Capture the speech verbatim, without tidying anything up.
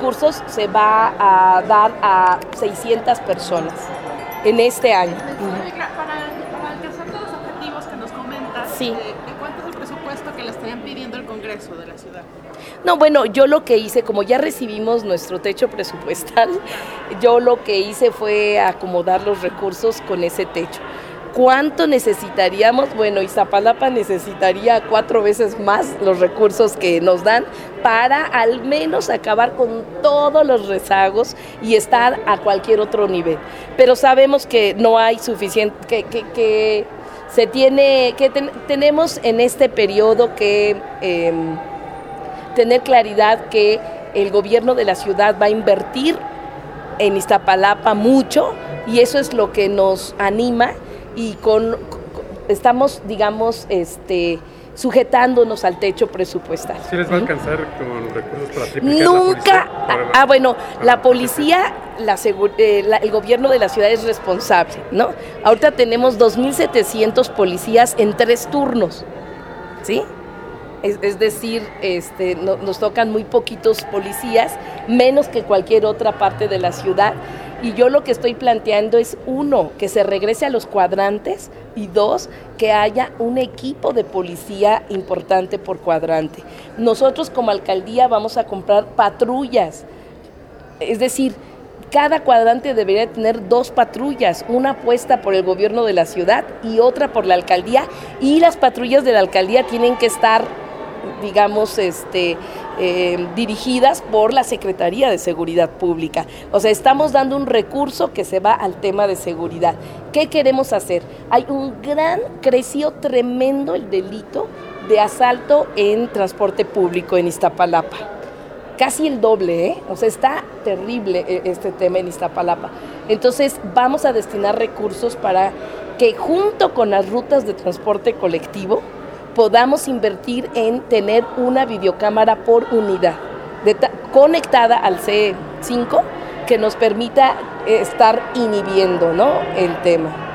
recursos se va a dar a seiscientas personas en este año. Para, para alcanzar todos los objetivos que nos comentas, sí. ¿de, de cuánto es el presupuesto que le estarían pidiendo el Congreso de la ciudad? No, bueno, yo lo que hice, como ya recibimos nuestro techo presupuestal, yo lo que hice fue acomodar los recursos con ese techo. ¿Cuánto necesitaríamos? Bueno, Iztapalapa necesitaría cuatro veces más los recursos que nos dan para al menos acabar con todos los rezagos y estar a cualquier otro nivel. Pero sabemos que no hay suficiente, que, que, que se tiene, que ten, tenemos en este periodo que eh, tener claridad que el gobierno de la ciudad va a invertir en Iztapalapa mucho y eso es lo que nos anima. Y con, estamos, digamos, este, sujetándonos al techo presupuestal. ¿Sí les va a alcanzar con recursos para triplicar Nunca, la policía? ah, bueno, ah, la policía, la segur, eh, la, el gobierno de la ciudad es responsable, ¿no? Ahorita tenemos dos mil setecientos policías en tres turnos, ¿sí? Es, es decir, este, no, nos tocan muy poquitos policías, menos que cualquier otra parte de la ciudad. Y yo lo que estoy planteando es, uno, que se regrese a los cuadrantes y dos, que haya un equipo de policía importante por cuadrante. Nosotros como alcaldía vamos a comprar patrullas, es decir, cada cuadrante debería tener dos patrullas, una puesta por el gobierno de la ciudad y otra por la alcaldía, y las patrullas de la alcaldía tienen que estar, digamos, este, eh, dirigidas por la Secretaría de Seguridad Pública. O sea, estamos dando un recurso que se va al tema de seguridad. ¿Qué queremos hacer? Hay un gran, creció tremendo el delito de asalto en transporte público en Iztapalapa. Casi el doble, ¿eh? O sea, está terrible este tema en Iztapalapa. Entonces, vamos a destinar recursos para que junto con las rutas de transporte colectivo podamos invertir en tener una videocámara por unidad de ta- conectada al C cinco que nos permita estar inhibiendo, ¿no?, el tema.